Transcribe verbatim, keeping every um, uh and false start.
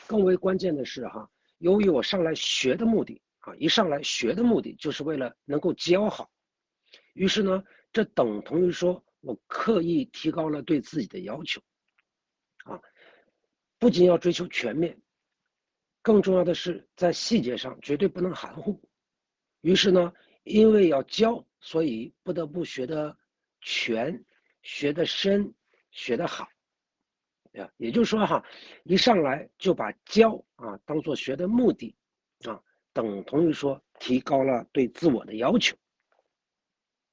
更为关键的是哈，由于我上来学的目的啊，一上来学的目的就是为了能够教好，于是呢，这等同于说我刻意提高了对自己的要求啊，不仅要追求全面，更重要的是在细节上绝对不能含糊。于是呢，因为要教，所以不得不学得全，学得深，学得好。啊，也就是说哈，一上来就把教啊当做学的目的啊，等同于说提高了对自我的要求。